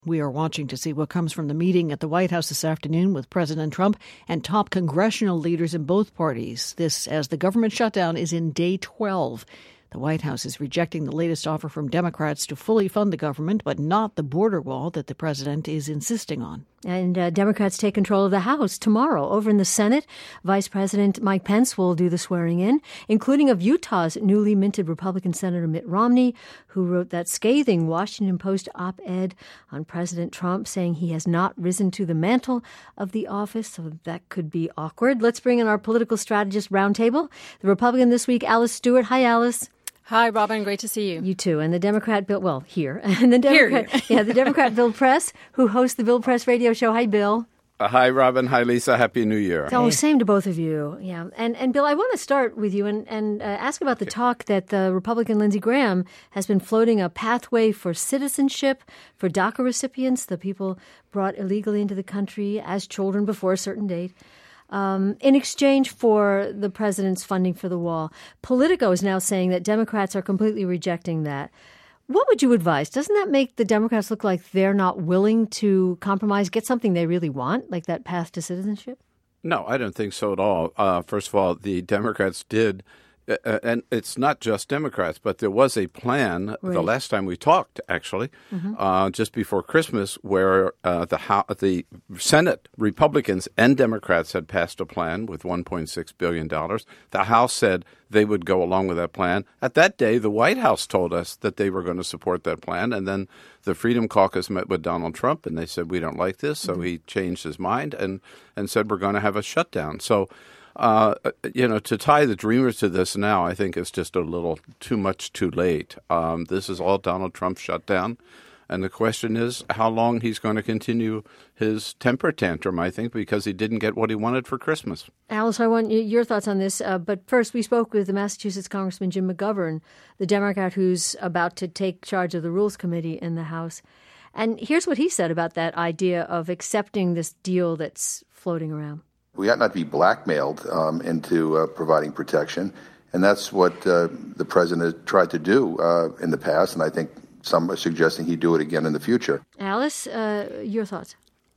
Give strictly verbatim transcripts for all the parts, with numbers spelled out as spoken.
We are watching to see what comes from the meeting at the White House this afternoon with President Trump and top congressional leaders in both parties. This as the government shutdown is in day twelve. The White House is rejecting the latest offer from Democrats to fully fund the government, but not the border wall that the president is insisting on. And uh, Democrats take control of the House tomorrow. Over in the Senate, Vice President Mike Pence will do the swearing in, including of Utah's newly minted Republican Senator Mitt Romney, who wrote that scathing Washington Post op-ed on President Trump, saying he has not risen to the mantle of the office. So that could be awkward. Let's bring in our political strategist roundtable. The Republican this week, Alice Stewart. Hi, Alice. Hi, Robin. Great to see you. You too. And the Democrat, Bill, well, here. And the Democrat, here. yeah, the Democrat Bill Press, who hosts the Bill Press radio show. Hi, Bill. Uh, hi, Robin. Hi, Lisa. Happy New Year. Oh, same to both of you. Yeah. And, and Bill, I want to start with you and, and uh, ask about the talk that the Republican Lindsey Graham has been floating a pathway for citizenship for DACA recipients, the people brought illegally into the country as children before a certain date. Um, in exchange for the president's funding for the wall. Politico is now saying that Democrats are completely rejecting that. What would you advise? Doesn't that make the Democrats look like they're not willing to compromise, get something they really want, like that path to citizenship? No, I don't think so at all. Uh, first of all, the Democrats did, uh, and it's not just Democrats, but there was a plan right. the last time we talked, actually, mm-hmm. uh, just before Christmas, where uh, the House, the Senate Republicans and Democrats had passed a plan with one point six billion dollars. The House said they would go along with that plan. At that day, the White House told us that they were going to support that plan, and then the Freedom Caucus met with Donald Trump, and they said, we don't like this, so mm-hmm. he changed his mind and, and said we're going to have a shutdown. So Uh, you know, to tie the Dreamers to this now, I think is just a little too much too late. Um, this is all Donald Trump's shutdown. And the question is how long he's going to continue his temper tantrum, I think, because he didn't get what he wanted for Christmas. Alice, I want your thoughts on this. Uh, but first, we spoke with the Massachusetts Congressman Jim McGovern, the Democrat who's about to take charge of the Rules Committee in the House. And here's what he said about that idea of accepting this deal that's floating around. We ought not to be blackmailed um, into uh, providing protection, and that's what uh, the president tried to do uh, in the past, and I think some are suggesting he'd do it again in the future. Alice, uh, your thoughts?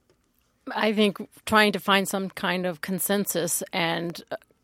I think trying to find some kind of consensus and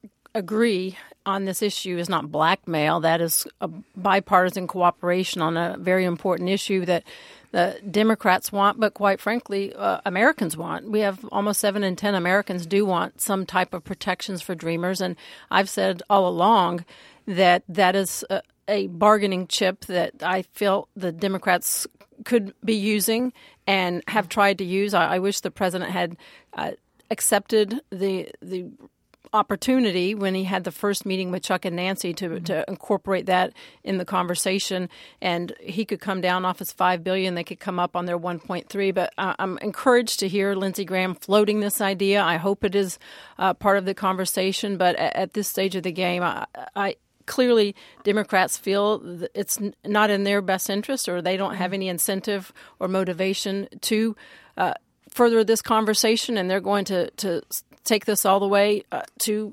agree on this issue is not blackmail. That is a bipartisan cooperation on a very important issue that the Democrats want, but quite frankly, uh, Americans want. We have almost seven in ten Americans do want some type of protections for Dreamers. And I've said all along that that is a, a bargaining chip that I feel the Democrats could be using and have tried to use. I, I wish the president had uh, accepted the the opportunity when he had the first meeting with Chuck and Nancy to, mm-hmm. to incorporate that in the conversation, and he could come down off his five billion dollars. They could come up on their one point three. But uh, I'm encouraged to hear Lindsey Graham floating this idea. I hope it is uh, part of the conversation. But at, at this stage of the game, I, I clearly Democrats feel that it's not in their best interest, or they don't have any incentive or motivation to uh, further this conversation, and they're going to to. take this all the way uh, to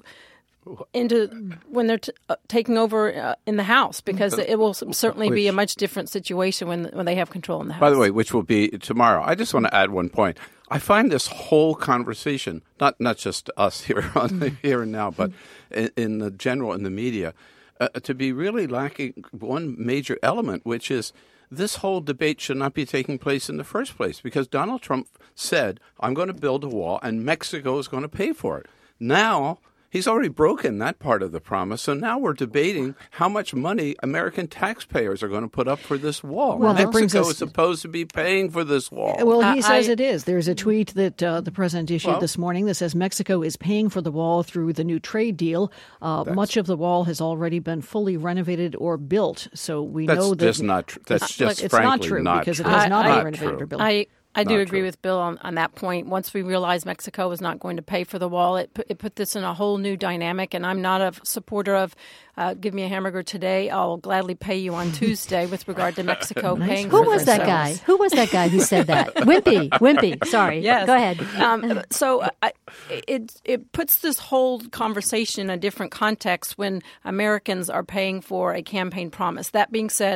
into when they're t- uh, taking over uh, in the House, because it will certainly which, be a much different situation when when they have control in the House. By the way, which will be tomorrow. I just want to add one point. I find this whole conversation, not not just us here on the here and now, but in, in the general in the media, uh, to be really lacking one major element, which is this whole debate should not be taking place in the first place, because Donald Trump said, I'm going to build a wall and Mexico is going to pay for it. Now, he's already broken that part of the promise. So now we're debating how much money American taxpayers are going to put up for this wall. Well, Mexico that brings us, is supposed to be paying for this wall. Well, he uh, says I, it is. There's a tweet that uh, the president issued well, this morning that says Mexico is paying for the wall through the new trade deal. Uh, much of the wall has already been fully renovated or built. So we that's know that just not tr- that's it's, just it's frankly not true not because true. it has I, not I, been renovated or built. I, I do Not agree true. with Bill on, on that point. Once we realized Mexico was not going to pay for the wall, it put, it put this in a whole new dynamic. And I'm not a supporter of uh, give me a hamburger today, I'll gladly pay you on Tuesday with regard to Mexico nice. paying Who for was that guy? Who was that guy who said that? Wimpy. Wimpy. Sorry. Yes. Go ahead. Um, so I, it it puts this whole conversation in a different context when Americans are paying for a campaign promise. That being said,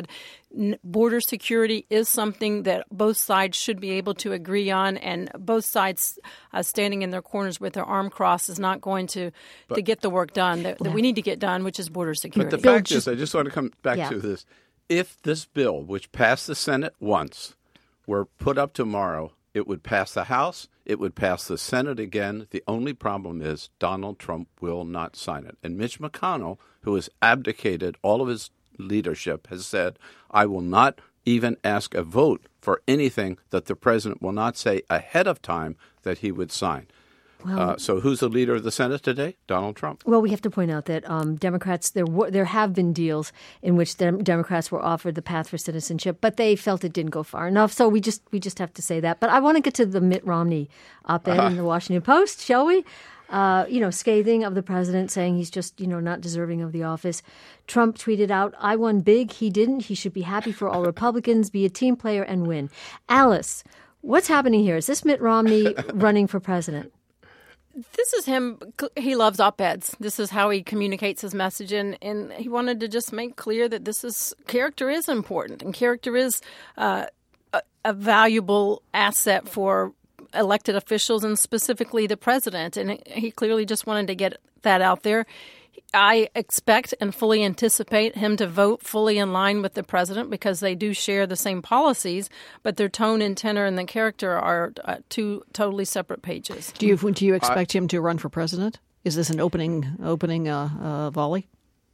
Border security is something that both sides should be able to agree on, and both sides uh, standing in their corners with their arm crossed is not going to, but, to get the work done that, that we need to get done, which is border security. But the fact is, I just want to come back yeah. to this. If this bill, which passed the Senate once, were put up tomorrow, it would pass the House, it would pass the Senate again. The only problem is Donald Trump will not sign it. And Mitch McConnell, who has abdicated all of his leadership, has said, I will not even ask a vote for anything that the president will not say ahead of time that he would sign. Well, uh, so who's the leader of the Senate today? Donald Trump. Well, we have to point out that um, Democrats, there were, there have been deals in which dem- Democrats were offered the path for citizenship, but they felt it didn't go far enough. So we just we just have to say that. But I want to get to the Mitt Romney op-ed uh-huh. in the Washington Post, shall we? Uh, you know, scathing of the president, saying he's just, you know, not deserving of the office. Trump tweeted out, I won big. He didn't. He should be happy for all Republicans, be a team player and win. Alice, what's happening here? Is this Mitt Romney running for president? This is him. He loves op-eds. This is how he communicates his message. And, and he wanted to just make clear that this is character is important. And character is uh, a, a valuable asset for elected officials and specifically the president. And he clearly just wanted to get that out there. I expect and fully anticipate him to vote fully in line with the president because they do share the same policies, but their tone and tenor and the character are uh, two totally separate pages. Do you do you expect I, him to run for president? Is this an opening opening uh, uh, volley?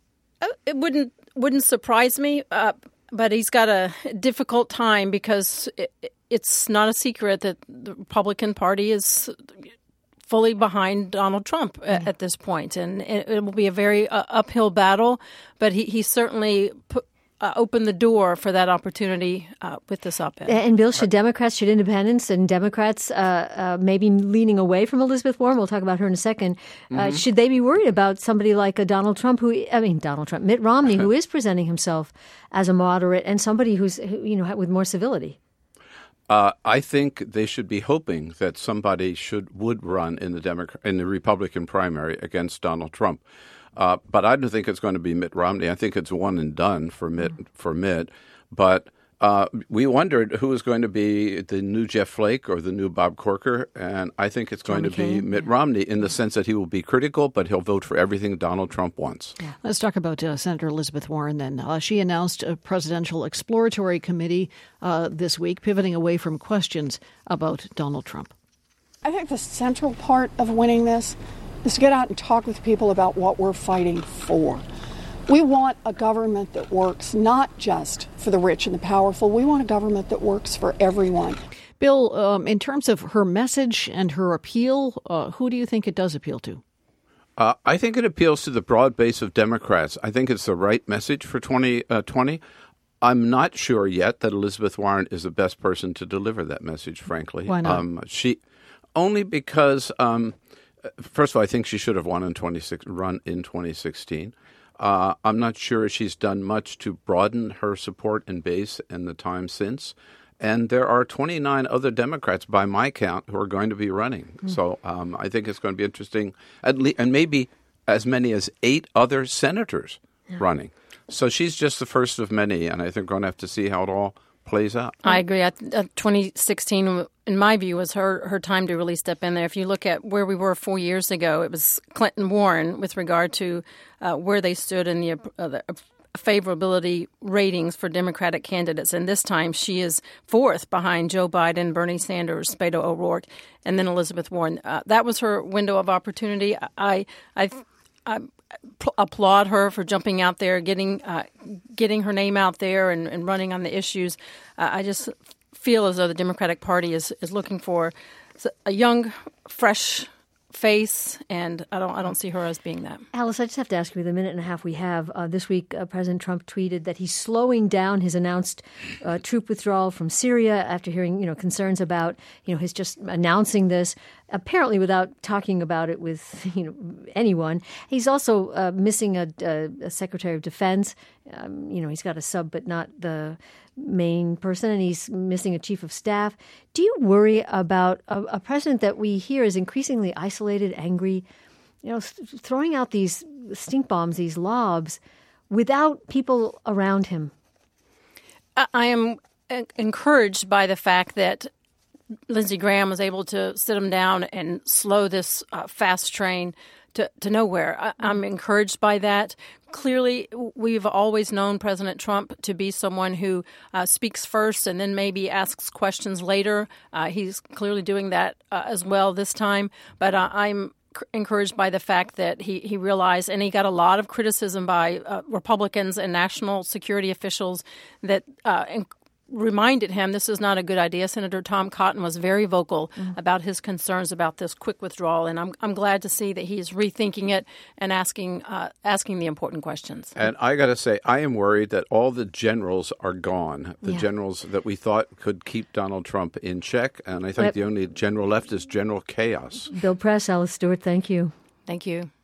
It wouldn't wouldn't surprise me, uh, but he's got a difficult time because it, it's not a secret that the Republican Party is fully behind Donald Trump at, at this point. And it, it will be a very uh, uphill battle, but he, he certainly put, uh, opened the door for that opportunity uh, with this op-ed. And Bill, should Democrats, should independents and Democrats uh, uh, maybe leaning away from Elizabeth Warren, we'll talk about her in a second, uh, mm-hmm. should they be worried about somebody like a Donald Trump, who, I mean, Donald Trump, Mitt Romney, who is presenting himself as a moderate and somebody who's, who, you know, with more civility? Uh, I think they should be hoping that somebody should would run in the Democrat in the Republican primary against Donald Trump, uh, but I don't think it's going to be Mitt Romney. I think it's one and done for Mitt. Mm-hmm. For Mitt, but uh, we wondered who was going to be the new Jeff Flake or the new Bob Corker, and I think it's going John to McCain, be Mitt yeah. Romney in the sense that he will be critical, but he'll vote for everything Donald Trump wants. Yeah. Let's talk about uh, Senator Elizabeth Warren then. Uh, she announced a presidential exploratory committee uh, this week, pivoting away from questions about Donald Trump. I think the central part of winning this is to get out and talk with people about what we're fighting for. We want a government that works not just for the rich and the powerful. We want a government that works for everyone. Bill, um, in terms of her message and her appeal, uh, who do you think it does appeal to? Uh, I think it appeals to the broad base of Democrats. I think it's the right message for twenty twenty. I'm not sure yet that Elizabeth Warren is the best person to deliver that message, frankly. Why not? Um, she, only because, um, first of all, I think she should have won in twenty-six, run in twenty sixteen. Uh, I'm not sure she's done much to broaden her support and base in the time since. And there are twenty-nine other Democrats, by my count, who are going to be running. Mm. So um, I think it's going to be interesting, at least, and maybe as many as eight other senators yeah. running. So she's just the first of many, and I think we're going to have to see how it all plays out. I agree. Uh, twenty sixteen, in my view, was her, her time to really step in there. If you look at where we were four years ago, it was Clinton-Warren with regard to uh, where they stood in the, uh, the favorability ratings for Democratic candidates. And this time she is fourth behind Joe Biden, Bernie Sanders, Beto O'Rourke, and then Elizabeth Warren. Uh, that was her window of opportunity. I, I, I applaud her for jumping out there, getting uh, getting her name out there and, and running on the issues. Uh, I just feel as though the Democratic Party is, is looking for a young, fresh face, and I don't I don't see her as being that. Alice, I just have to ask you, the minute and a half we have, uh, this week uh, President Trump tweeted that he's slowing down his announced uh, troop withdrawal from Syria after hearing, you know, concerns about, you know, his just announcing this, apparently without talking about it with, you know, anyone. He's also uh, missing a, a, a Secretary of Defense. Um, you know, he's got a sub, but not the main person, and he's missing a chief of staff. Do you worry about a, a president that we hear is increasingly isolated, angry, you know, th- throwing out these stink bombs, these lobs, without people around him? I am encouraged by the fact that Lindsey Graham was able to sit him down and slow this uh, fast train to, to nowhere. I, I'm encouraged by that. Clearly, we've always known President Trump to be someone who uh, speaks first and then maybe asks questions later. Uh, he's clearly doing that uh, as well this time. But uh, I'm encouraged by the fact that he, he realized, and he got a lot of criticism by uh, Republicans and national security officials that uh, reminded him this is not a good idea. Senator Tom Cotton was very vocal mm. about his concerns about this quick withdrawal, and I'm I'm glad to see that he's rethinking it and asking uh, asking the important questions. And I got to say, I am worried that all the generals are gone, the yeah. generals that we thought could keep Donald Trump in check, and I think but, the only general left is General Chaos. Bill Press, Alice Stewart, thank you. Thank you.